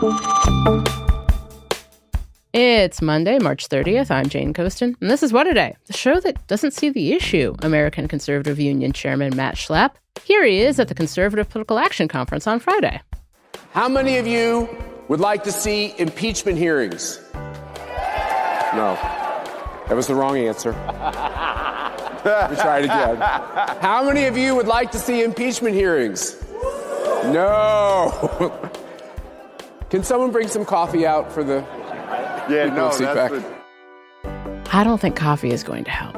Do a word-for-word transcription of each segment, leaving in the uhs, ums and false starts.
It's Monday, March thirtieth. I'm Jane Coaston, and this is What A Day, the show that doesn't see the issue. American Conservative Union Chairman Matt Schlapp. Here he is at the Conservative Political Action Conference on Friday. How many of you would like to see impeachment hearings? No. That was the wrong answer. Let me try it again. How many of you would like to see impeachment hearings? No. Can someone bring some coffee out for the yeah, people no, in C PAC? that's the... I don't think coffee is going to help.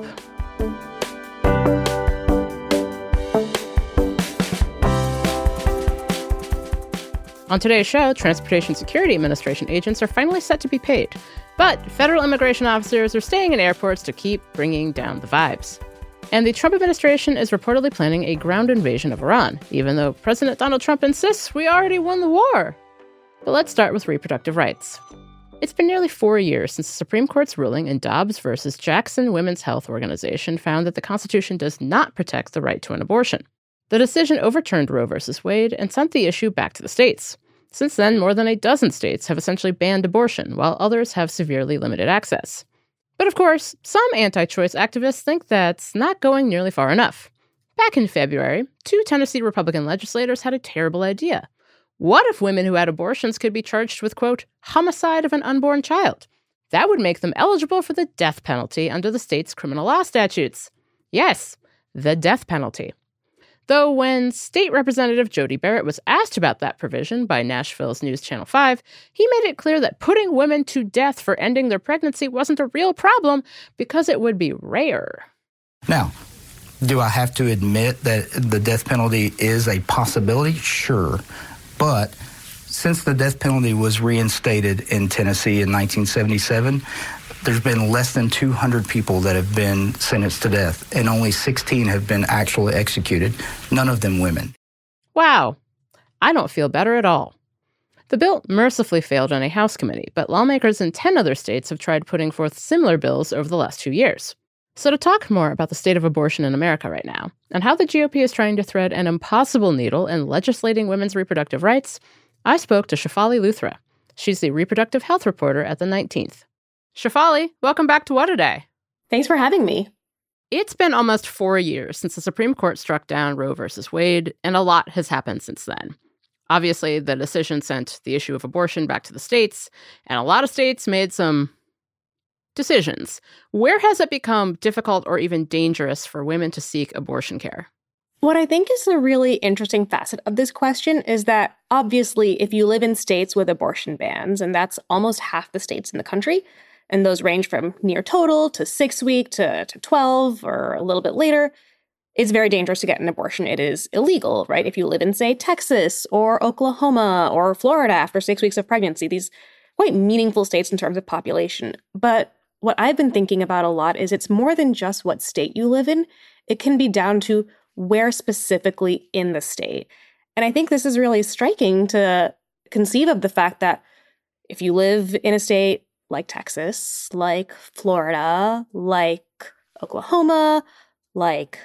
On today's show, Transportation Security Administration agents are finally set to be paid. But federal immigration officers are staying in airports to keep bringing down the vibes. And the Trump administration is reportedly planning a ground invasion of Iran, even though President Donald Trump insists we already won the war. But let's start with reproductive rights. It's been nearly four years since the Supreme Court's ruling in Dobbs versus Jackson Women's Health Organization found that the Constitution does not protect the right to an abortion. The decision overturned Roe versus Wade and sent the issue back to the states. Since then, more than a dozen states have essentially banned abortion, while others have severely limited access. But of course, some anti-choice activists think that's not going nearly far enough. Back in February, two Tennessee Republican legislators had a terrible idea. What if women who had abortions could be charged with, quote, homicide of an unborn child? That would make them eligible for the death penalty under the state's criminal law statutes. Yes, the death penalty. Though when State Representative Jody Barrett was asked about that provision by Nashville's News Channel five, he made it clear that putting women to death for ending their pregnancy wasn't a real problem because it would be rare. Now, do I have to admit that the death penalty is a possibility? Sure. But since the death penalty was reinstated in Tennessee in nineteen seventy-seven, there's been less than two hundred people that have been sentenced to death, and only sixteen have been actually executed, none of them women. Wow. I don't feel better at all. The bill mercifully failed on a House committee, but lawmakers in ten other states have tried putting forth similar bills over the last two years. So to talk more about the state of abortion in America right now, and how the G O P is trying to thread an impossible needle in legislating women's reproductive rights, I spoke to Shefali Luthra. She's the reproductive health reporter at the nineteenth. Shefali, welcome back to What A Day. Thanks for having me. It's been almost four years since the Supreme Court struck down Roe versus Wade, and a lot has happened since then. Obviously, the decision sent the issue of abortion back to the states, and a lot of states made some decisions. Where has it become difficult or even dangerous for women to seek abortion care? What I think is a really interesting facet of this question is that, obviously, if you live in states with abortion bans, and that's almost half the states in the country, and those range from near total to six week to, to twelve or a little bit later, it's very dangerous to get an abortion. It is illegal, right? If you live in, say, Texas or Oklahoma or Florida after six weeks of pregnancy, these quite meaningful states in terms of population. But what I've been thinking about a lot is it's more than just what state you live in. It can be down to where specifically in the state. And I think this is really striking to conceive of the fact that if you live in a state like Texas, like Florida, like Oklahoma, like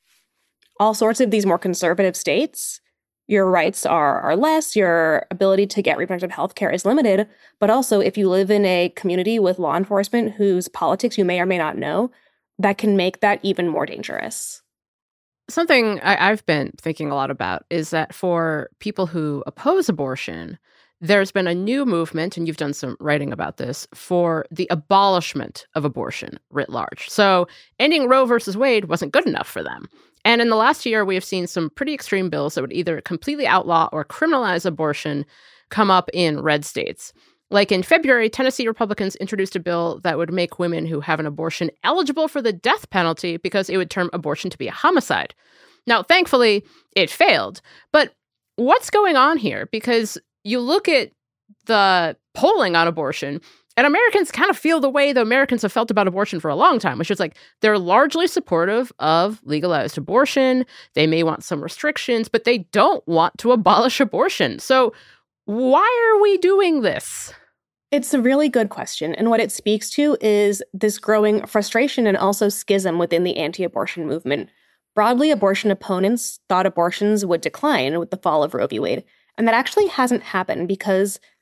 all sorts of these more conservative states, your rights are, are less, your ability to get reproductive health care is limited. But also, if you live in a community with law enforcement whose politics you may or may not know, that can make that even more dangerous. Something I, I've been thinking a lot about is that for people who oppose abortion, there's been a new movement, and you've done some writing about this, for the abolishment of abortion writ large. So ending Roe versus Wade wasn't good enough for them. And in the last year, we have seen some pretty extreme bills that would either completely outlaw or criminalize abortion come up in red states. Like in February, Tennessee Republicans introduced a bill that would make women who have an abortion eligible for the death penalty because it would term abortion to be a homicide. Now, thankfully, it failed. But what's going on here? Because you look at the polling on abortion, and Americans kind of feel the way the Americans have felt about abortion for a long time, which is like they're largely supportive of legalized abortion. They may want some restrictions, but they don't want to abolish abortion. So why are we doing this? It's a really good question. And what it speaks to is this growing frustration and also schism within the anti-abortion movement. Broadly, abortion opponents thought abortions would decline with the fall of Roe v. Wade. And that actually hasn't happened because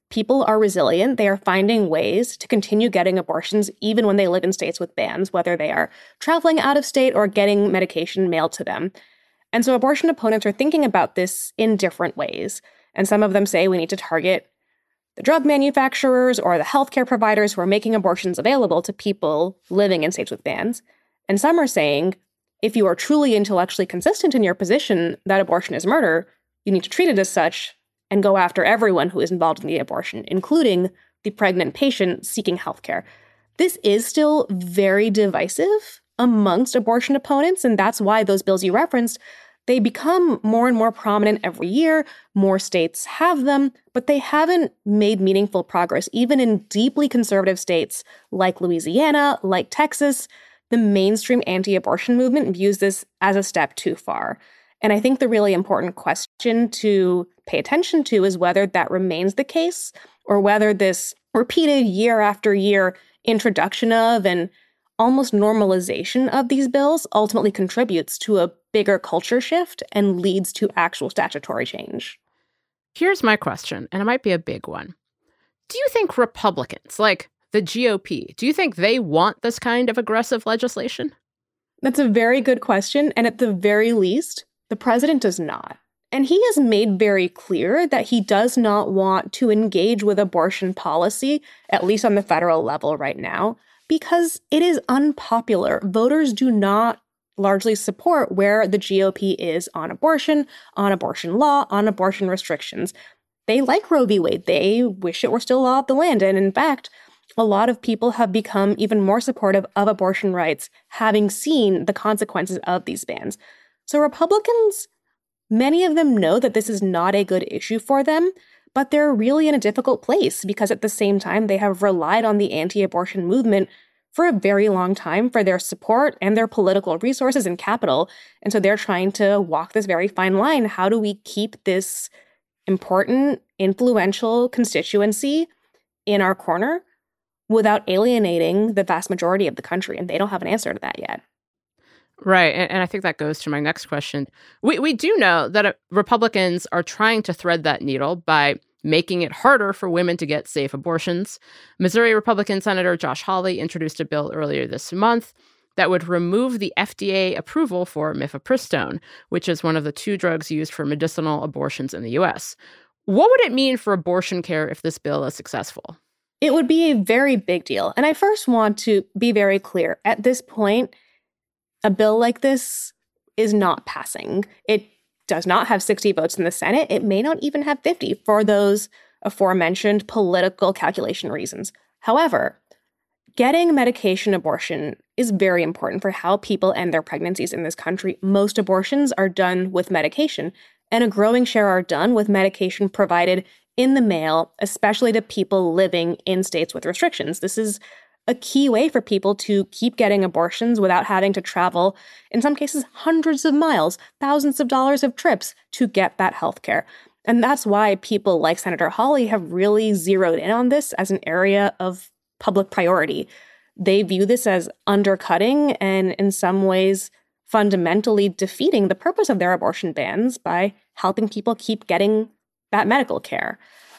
people are resilient. They are finding ways to continue getting abortions even when they live in states with bans, whether they are traveling out of state or getting medication mailed to them. And so abortion opponents are thinking about this in different ways. And some of them say we need to target the drug manufacturers or the healthcare providers who are making abortions available to people living in states with bans. And some are saying, if you are truly intellectually consistent in your position that abortion is murder, you need to treat it as such and go after everyone who is involved in the abortion, including the pregnant patient seeking healthcare. This is still very divisive amongst abortion opponents, and that's why those bills you referenced, they become more and more prominent every year. More states have them, but they haven't made meaningful progress. Even in deeply conservative states like Louisiana, like Texas, the mainstream anti-abortion movement views this as a step too far. And I think the really important question to pay attention to is whether that remains the case or whether this repeated year after year introduction of and almost normalization of these bills ultimately contributes to a bigger culture shift and leads to actual statutory change. Here's my question, and it might be a big one. Do you think Republicans, like the G O P, do you think they want this kind of aggressive legislation? That's a very good question, and at the very least, the president does not. And he has made very clear that he does not want to engage with abortion policy, at least on the federal level right now, because it is unpopular. Voters do not largely support where the G O P is on abortion, on abortion law, on abortion restrictions. They like Roe v. Wade. They wish it were still law of the land. And in fact, a lot of people have become even more supportive of abortion rights, having seen the consequences of these bans. So Republicans, many of them know that this is not a good issue for them, but they're really in a difficult place because at the same time, they have relied on the anti-abortion movement for a very long time for their support and their political resources and capital. And so they're trying to walk this very fine line. How do we keep this important, influential constituency in our corner without alienating the vast majority of the country? And they don't have an answer to that yet. Right. And, and I think that goes to my next question. We we do know that uh, Republicans are trying to thread that needle by making it harder for women to get safe abortions. Missouri Republican Senator Josh Hawley introduced a bill earlier this month that would remove the F D A approval for mifepristone, which is one of the two drugs used for medicinal abortions in the U S. What would it mean for abortion care if this bill is successful? It would be a very big deal. And I first want to be very clear. At this point, a bill like this is not passing. It does not have sixty votes in the Senate. It may not even have fifty for those aforementioned political calculation reasons. However, getting medication abortion is very important for how people end their pregnancies in this country. Most abortions are done with medication, and a growing share are done with medication provided in the mail, especially to people living in states with restrictions. This is a key way for people to keep getting abortions without having to travel, in some cases, hundreds of miles, thousands of dollars of trips to get that health care. And that's why people like Senator Hawley have really zeroed in on this as an area of public priority. They view this as undercutting and, in some ways, fundamentally defeating the purpose of their abortion bans by helping people keep getting that medical care.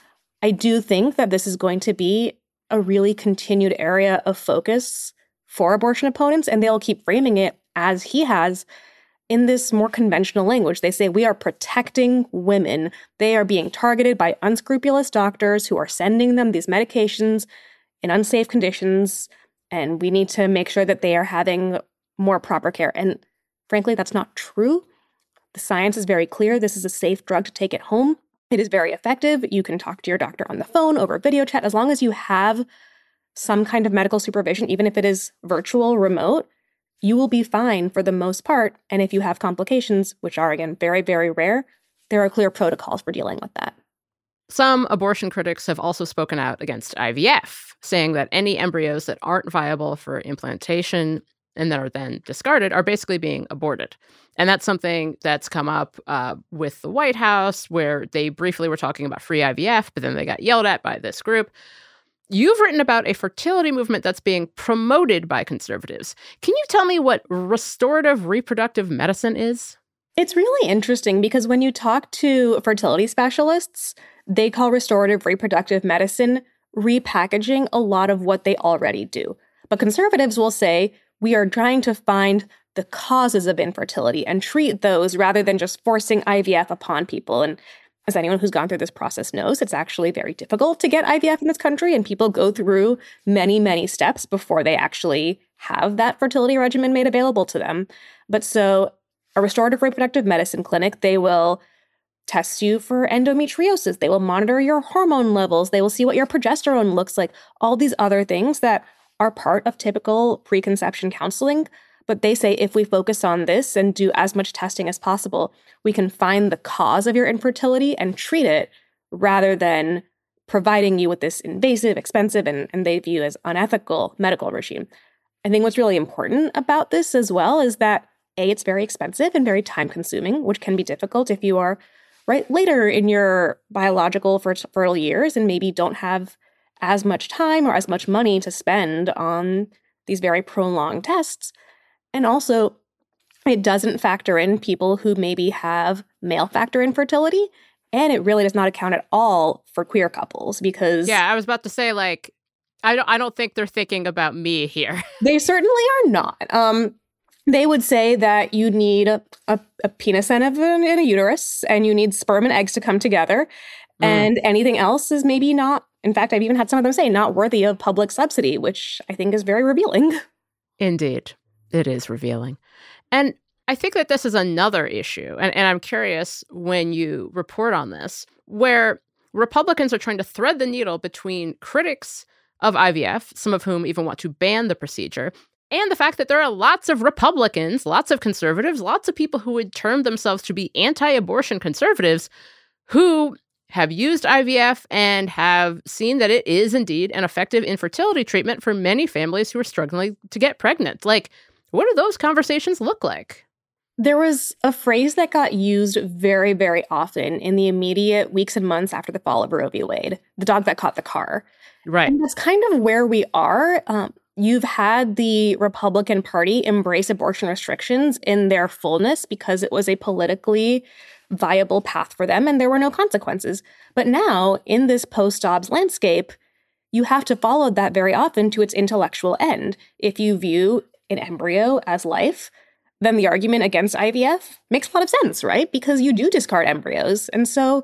I do think that this is going to be a really continued area of focus for abortion opponents, and they'll keep framing it as he has in this more conventional language. They say we are protecting women. They are being targeted by unscrupulous doctors who are sending them these medications in unsafe conditions, and we need to make sure that they are having more proper care. And frankly, that's not true. The science is very clear. This is a safe drug to take at home. It is very effective. You can talk to your doctor on the phone, over video chat. As long as you have some kind of medical supervision, even if it is virtual, remote, you will be fine for the most part. And if you have complications, which are, again, very, very rare, there are clear protocols for dealing with that. Some abortion critics have also spoken out against I V F, saying that any embryos that aren't viable for implantation and that are then discarded are basically being aborted. And that's something that's come up uh, with the White House, where they briefly were talking about free I V F, but then they got yelled at by this group. You've written about a fertility movement that's being promoted by conservatives. Can you tell me what restorative reproductive medicine is? It's really interesting because when you talk to fertility specialists, they call restorative reproductive medicine repackaging a lot of what they already do. But conservatives will say we are trying to find the causes of infertility and treat those rather than just forcing I V F upon people. And as anyone who's gone through this process knows, it's actually very difficult to get I V F in this country, and people go through many, many steps before they actually have that fertility regimen made available to them. But so a restorative reproductive medicine clinic, they will test you for endometriosis. They will monitor your hormone levels. They will see what your progesterone looks like, all these other things that are part of typical preconception counseling. But they say if we focus on this and do as much testing as possible, we can find the cause of your infertility and treat it rather than providing you with this invasive, expensive, and, and they view as unethical medical regime. I think what's really important about this as well is that, A, it's very expensive and very time-consuming, which can be difficult if you are right later in your biological fertile years and maybe don't have as much time or as much money to spend on these very prolonged tests. And also, it doesn't factor in people who maybe have male factor infertility, and it really does not account at all for queer couples because... Yeah, I was about to say, like, I don't, I don't think they're thinking about me here. They certainly are not. Um, they would say that you need a, a, a penis and a, and a uterus, and you need sperm and eggs to come together, mm. and anything else is maybe not... In fact, I've even had some of them say not worthy of public subsidy, which I think is very revealing. Indeed. It is revealing. And I think that this is another issue, and, and I'm curious when you report on this, where Republicans are trying to thread the needle between critics of I V F, some of whom even want to ban the procedure, and the fact that there are lots of Republicans, lots of conservatives, lots of people who would term themselves to be anti-abortion conservatives who have used I V F and have seen that it is indeed an effective infertility treatment for many families who are struggling to get pregnant. Like, what do those conversations look like? There was a phrase that got used very, very often in the immediate weeks and months after the fall of Roe v. Wade, the dog that caught the car. Right. And that's kind of where we are. Um, you've had the Republican Party embrace abortion restrictions in their fullness because it was a politically viable path for them and there were no consequences. But now, in this post-Dobbs landscape, you have to follow that very often to its intellectual end. If you view an embryo as life, then the argument against I V F makes a lot of sense, right? Because you do discard embryos. And so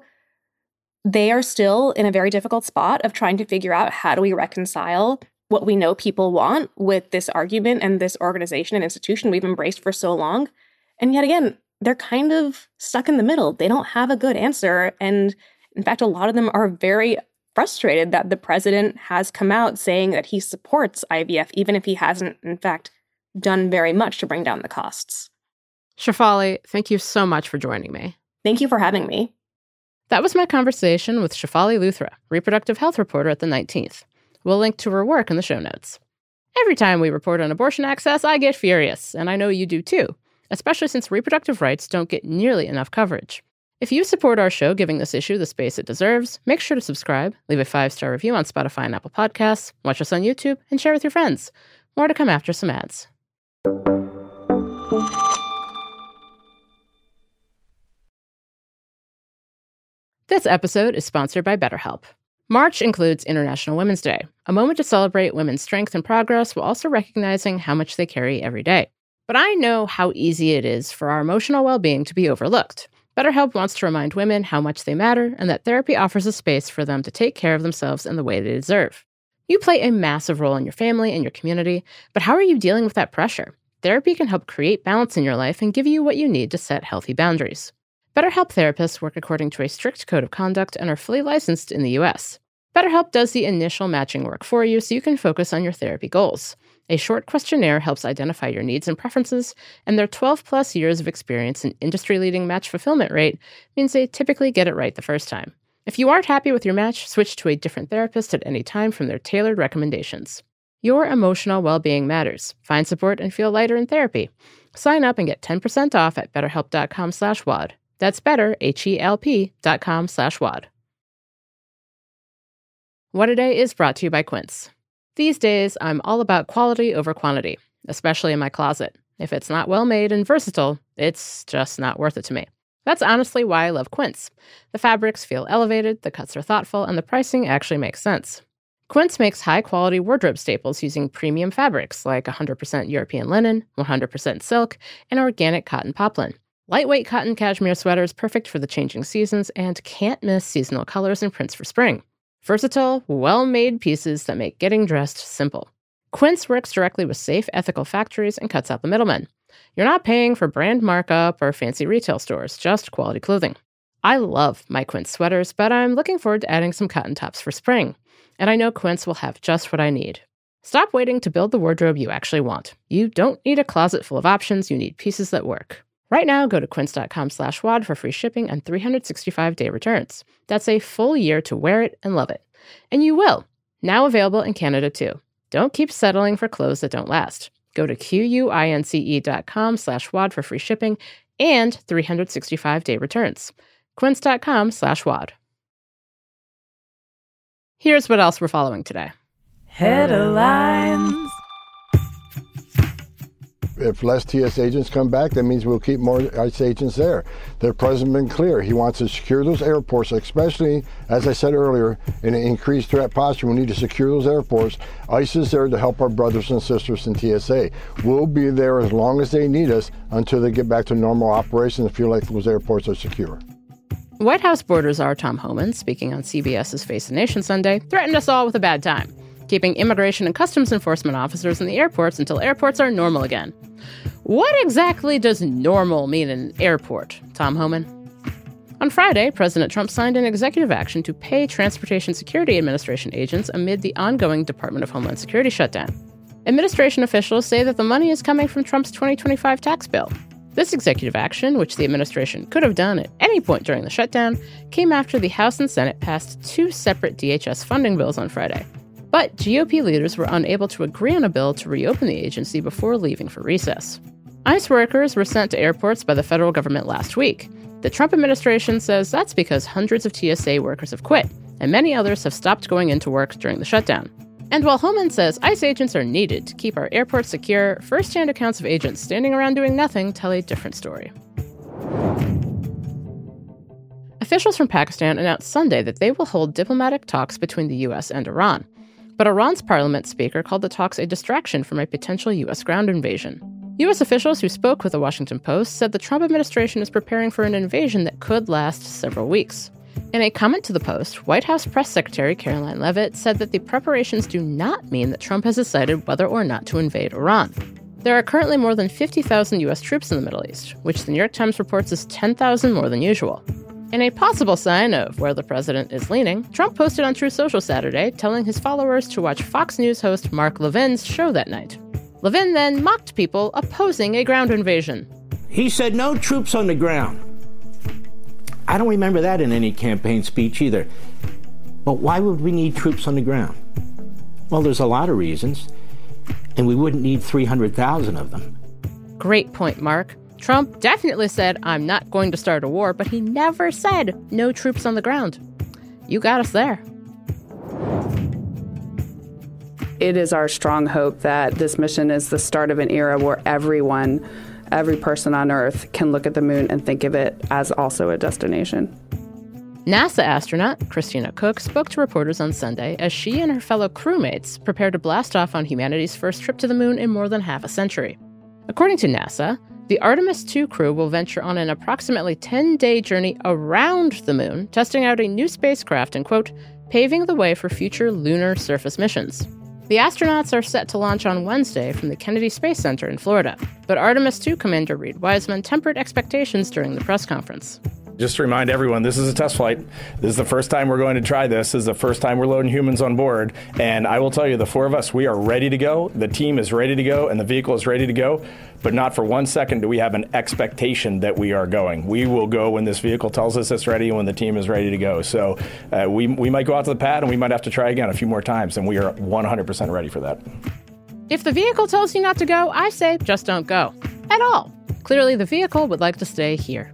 they are still in a very difficult spot of trying to figure out how do we reconcile what we know people want with this argument and this organization and institution we've embraced for so long. And yet again, they're kind of stuck in the middle. They don't have a good answer. And in fact, a lot of them are very frustrated that the president has come out saying that he supports I V F, even if he hasn't, in fact, done very much to bring down the costs. Shefali, thank you so much for joining me. Thank you for having me. That was my conversation with Shefali Luthra, reproductive health reporter at the nineteenth. We'll link to her work in the show notes. Every time we report on abortion access, I get furious, and I know you do too, especially since reproductive rights don't get nearly enough coverage. If you support our show giving this issue the space it deserves, make sure to subscribe, leave a five-star review on Spotify and Apple Podcasts, watch us on YouTube, and share with your friends. More to come after some ads. This episode is sponsored by BetterHelp. March includes International Women's Day, a moment to celebrate women's strength and progress while also recognizing how much they carry every day. But I know how easy it is for our emotional well-being to be overlooked. BetterHelp wants to remind women how much they matter and that therapy offers a space for them to take care of themselves in the way they deserve. You play a massive role in your family and your community, but how are you dealing with that pressure? Therapy can help create balance in your life and give you what you need to set healthy boundaries. BetterHelp therapists work according to a strict code of conduct and are fully licensed in the U S. BetterHelp does the initial matching work for you so you can focus on your therapy goals. A short questionnaire helps identify your needs and preferences, and their twelve-plus years of experience and industry-leading match fulfillment rate means they typically get it right the first time. If you aren't happy with your match, switch to a different therapist at any time from their tailored recommendations. Your emotional well-being matters. Find support and feel lighter in therapy. Sign up and get ten percent off at betterhelp.com slash WAD. That's better, H-E-L-P dot com slash WAD. What a Day is brought to you by Quince. These days, I'm all about quality over quantity, especially in my closet. If it's not well-made and versatile, it's just not worth it to me. That's honestly why I love Quince. The fabrics feel elevated, the cuts are thoughtful, and the pricing actually makes sense. Quince makes high-quality wardrobe staples using premium fabrics like one hundred percent European linen, one hundred percent silk, and organic cotton poplin. Lightweight cotton cashmere sweaters perfect for the changing seasons and can't-miss seasonal colors and prints for spring. Versatile, well-made pieces that make getting dressed simple. Quince works directly with safe, ethical factories and cuts out the middlemen. You're not paying for brand markup or fancy retail stores, just quality clothing. I love my Quince sweaters, but I'm looking forward to adding some cotton tops for spring. And I know Quince will have just what I need. Stop waiting to build the wardrobe you actually want. You don't need a closet full of options, you need pieces that work. Right now, go to quince.com slash WAD for free shipping and three hundred sixty-five day returns. That's a full year to wear it and love it. And you will. Now available in Canada too. Don't keep settling for clothes that don't last. Go to quince.com slash WAD for free shipping and three hundred sixty-five day returns. Quince.com slash WAD. Here's what else we're following today. Headlines. If less T S agents come back, that means we'll keep more ICE agents there. The president has been clear. He wants to secure those airports, especially, as I said earlier, in an increased threat posture. We need to secure those airports. ICE is there to help our brothers and sisters in T S A. We'll be there as long as they need us until they get back to normal operations and feel like those airports are secure. White House border czar Tom Homan, speaking on CBS's Face the Nation Sunday, threatened us all with a bad time, keeping immigration and customs enforcement officers in the airports until airports are normal again. What exactly does normal mean in an airport, Tom Homan? On Friday, President Trump signed an executive action to pay Transportation Security Administration agents amid the ongoing Department of Homeland Security shutdown. Administration officials say that the money is coming from Trump's twenty twenty-five tax bill. This executive action, which the administration could have done at any point during the shutdown, came after the House and Senate passed two separate D H S funding bills on Friday. But G O P leaders were unable to agree on a bill to reopen the agency before leaving for recess. ICE workers were sent to airports by the federal government last week. The Trump administration says that's because hundreds of T S A workers have quit, and many others have stopped going into work during the shutdown. And while Homan says ICE agents are needed to keep our airports secure, first-hand accounts of agents standing around doing nothing tell a different story. Officials from Pakistan announced Sunday that they will hold diplomatic talks between the U S and Iran. But Iran's parliament speaker called the talks a distraction from a potential U S ground invasion. U S officials who spoke with the Washington Post said the Trump administration is preparing for an invasion that could last several weeks. In a comment to the Post, White House Press Secretary Caroline Leavitt said that the preparations do not mean that Trump has decided whether or not to invade Iran. There are currently more than fifty thousand U S troops in the Middle East, which the New York Times reports is ten thousand more than usual. In a possible sign of where the president is leaning, Trump posted on Truth Social Saturday telling his followers to watch Fox News host Mark Levin's show that night. Levin then mocked people opposing a ground invasion. He said no troops on the ground. I don't remember that in any campaign speech either. But why would we need troops on the ground? Well, there's a lot of reasons, and we wouldn't need three hundred thousand of them. Great point, Mark. Trump definitely said, I'm not going to start a war, but he never said no troops on the ground. You got us there. It is our strong hope that this mission is the start of an era where everyone, every person on Earth can look at the moon and think of it as also a destination. NASA astronaut Christina Koch spoke to reporters on Sunday as she and her fellow crewmates prepare to blast off on humanity's first trip to the moon in more than half a century. According to NASA, the Artemis two crew will venture on an approximately ten-day journey around the moon, testing out a new spacecraft and, quote, paving the way for future lunar surface missions. The astronauts are set to launch on Wednesday from the Kennedy Space Center in Florida, but Artemis two Commander Reed Wiseman tempered expectations during the press conference. Just to remind everyone, this is a test flight. This is the first time we're going to try this. This is the first time we're loading humans on board. And I will tell you, the four of us, we are ready to go. The team is ready to go, and the vehicle is ready to go. But not for one second do we have an expectation that we are going. We will go when this vehicle tells us it's ready and when the team is ready to go. So uh, we, we might go out to the pad, and we might have to try again a few more times, and we are one hundred percent ready for that. If the vehicle tells you not to go, I say just don't go. At all. Clearly, the vehicle would like to stay here.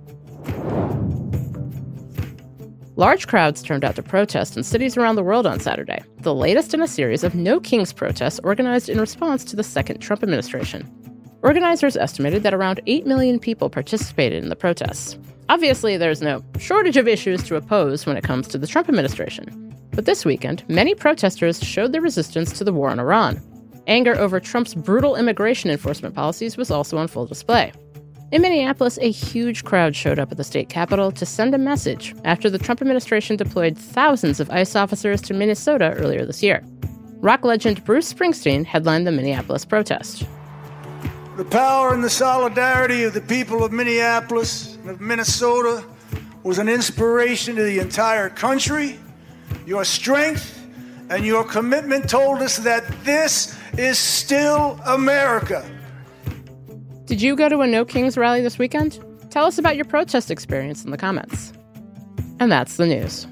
Large crowds turned out to protest in cities around the world on Saturday, the latest in a series of No Kings protests organized in response to the second Trump administration. Organizers estimated that around eight million people participated in the protests. Obviously, there's no shortage of issues to oppose when it comes to the Trump administration. But this weekend, many protesters showed their resistance to the war on Iran. Anger over Trump's brutal immigration enforcement policies was also on full display. In Minneapolis, a huge crowd showed up at the state capitol to send a message after the Trump administration deployed thousands of ICE officers to Minnesota earlier this year. Rock legend Bruce Springsteen headlined the Minneapolis protest. The power and the solidarity of the people of Minneapolis and of Minnesota was an inspiration to the entire country. Your strength and your commitment told us that this is still America. Did you go to a No Kings rally this weekend? Tell us about your protest experience in the comments. And that's the news.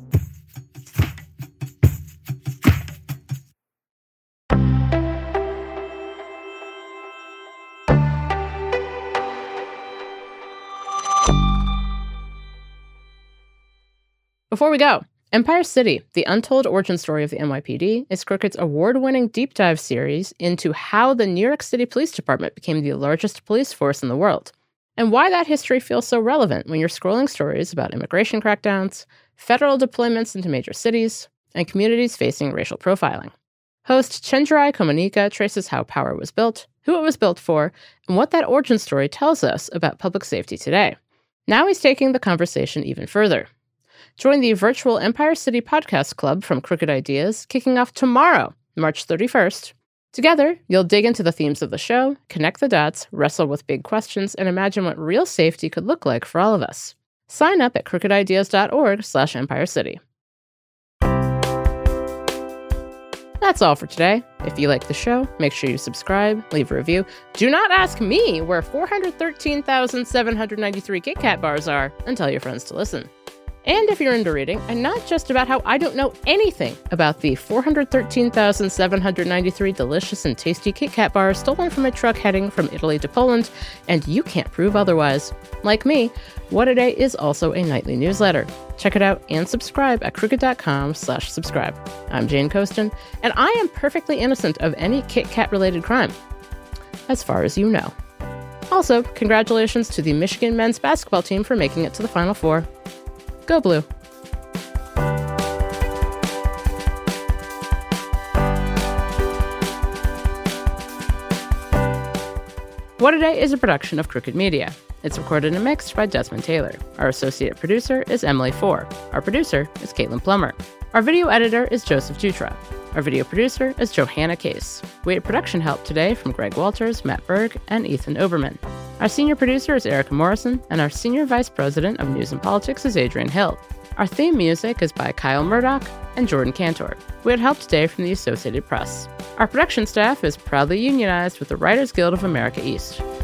Before we go, Empire City, the untold origin story of the N Y P D, is Crooked's award-winning deep dive series into how the New York City Police Department became the largest police force in the world, and why that history feels so relevant when you're scrolling stories about immigration crackdowns, federal deployments into major cities, and communities facing racial profiling. Host Chenjerai Kumanyika traces how power was built, who it was built for, and what that origin story tells us about public safety today. Now he's taking the conversation even further. Join the virtual Empire City Podcast Club from Crooked Ideas, kicking off tomorrow, March thirty-first. Together, you'll dig into the themes of the show, connect the dots, wrestle with big questions, and imagine what real safety could look like for all of us. Sign up at crookedideas.org slash Empire City. That's all for today. If you like the show, make sure you subscribe, leave a review. Do not ask me where four hundred thirteen thousand seven hundred ninety-three Kit Kat bars are, and tell your friends to listen. And if you're into reading, and not just about how I don't know anything about the four hundred thirteen thousand seven hundred ninety-three delicious and tasty Kit Kat bars stolen from a truck heading from Italy to Poland, and you can't prove otherwise. Like me, What A Day is also a nightly newsletter. Check it out and subscribe at crooked.com slash subscribe. I'm Jane Coaston, and I am perfectly innocent of any Kit Kat-related crime, as far as you know. Also, congratulations to the Michigan men's basketball team for making it to the Final Four. Go Blue. What A Day is a production of Crooked Media. It's recorded and mixed by Desmond Taylor. Our associate producer is Emily Four. Our producer is Caitlin Plummer. Our video editor is Joseph Dutra. Our video producer is Johanna Case. We had production help today from Greg Walters, Matt Berg, and Ethan Oberman. Our senior producer is Erica Morrison, and our senior vice president of news and politics is Adrian Hill. Our theme music is by Kyle Murdoch and Jordan Cantor. We had help today from the Associated Press. Our production staff is proudly unionized with the Writers Guild of America East.